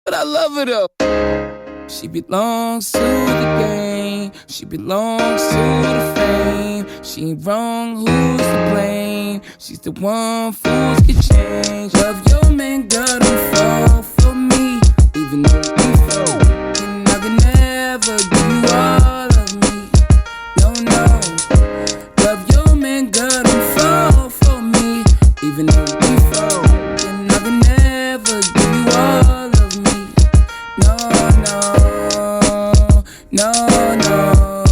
but I love her though. She belongs to the game. She belongs to the fame. She ain't wrong, who's to blame? She's the one fools can change. Love your man, girl, don't fall for me. Even though we fall, and I can never give you all of me. No, no. Love your man, girl, don't fall for me. Even though we fall, and I can never give you all of me. No, no, no, no.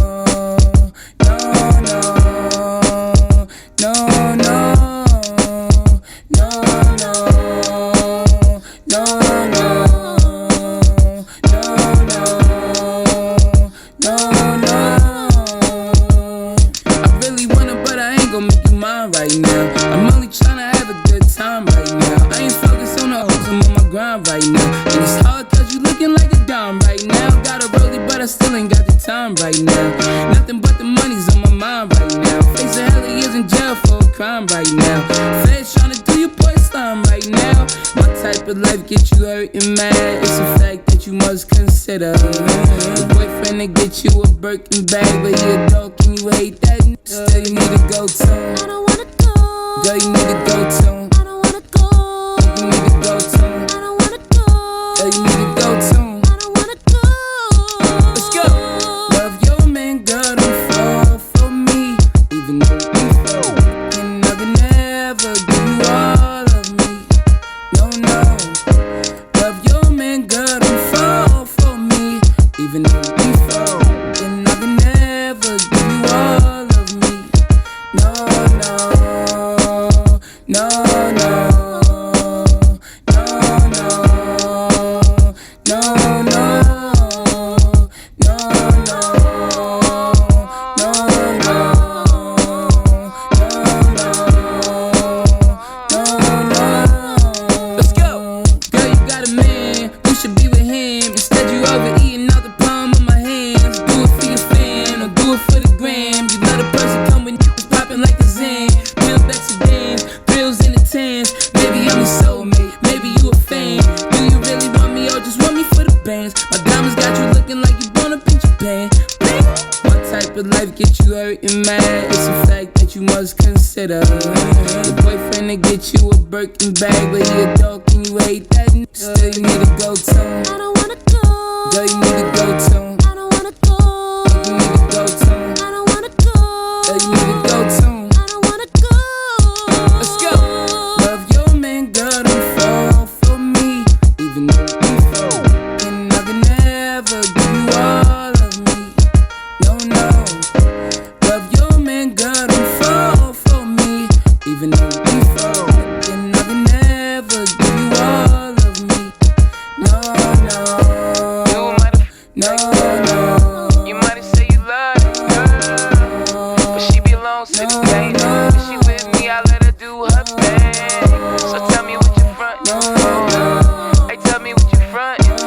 Right now, I'm only tryna have a good time right now. I ain't focused on the hoes, I'm on my grind right now. And it's hard cause you looking like a dime right now. Got a rollie but I still ain't got the time right now. Nothing but the money's on my mind right now. Face of hell, he is in jail for a crime right now. Feds tryna do your boy slime right now. My type of life get you hurt and mad. It's a fact that you must consider. Your boyfriend to get you a Birkin bag, but he a dog and you hate that. Still you need to go to. I don't wanna go. Girl, you need to go to. I don't wanna go. You need to go to. I don't wanna go. Girl, you need to go to. I don't wanna go. Let's go. Love your man, girl, don't fall for me. Even though we fall, and I can never give you all of me. No, no. Love your man, girl, don't fall for me. Even though we fall, and I can never give you all of me. No, no, no, no. My diamonds got you looking like you born up in Japan. My type of life get you hurt and mad. It's a fact that you must consider. Your boyfriend to get you a Birkin bag, but he a dog and you hate that. Still you need to go to. I don't wanna go. Girl, you need to go to. I don't wanna go. You need to go to. I don't wanna go. Girl, you need to go to. I don't wanna go. Let's go. Love your man, girl, don't fall for me. Even though we fall, and I can never give you all of me. No, no. Love your man, girl, don't fall for me. Even though we fall, and I can never give you all of me. No, no. No, no. You might have said you love her, girl, but she belongs to the game. When she with me, I let her do her thing. So tell me what you're frontin' for. Hey, tell me what you're frontin'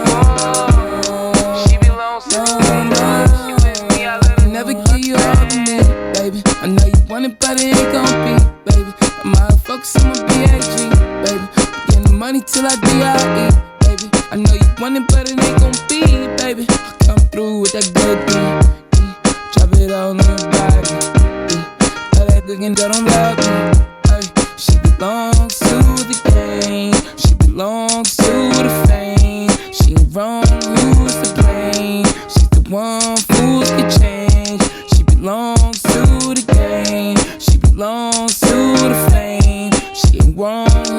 for. She belongs to the game. When she with me, I let her never give you all of me, baby. I know you want it, but it ain't gon' be, baby. I'm out focus on my BAG, baby. Getting the money till I DIE, baby. I know you want it, but it ain't gon' be, baby. I come through with that good thing, drop it all on your body. Tell that good girl don't love me. Ay, she belongs to the game. She belongs to the fame. She ain't wrong, who's to blame? She's the one fools can change. She belongs to the game. She belongs to the fame. She ain't wrong.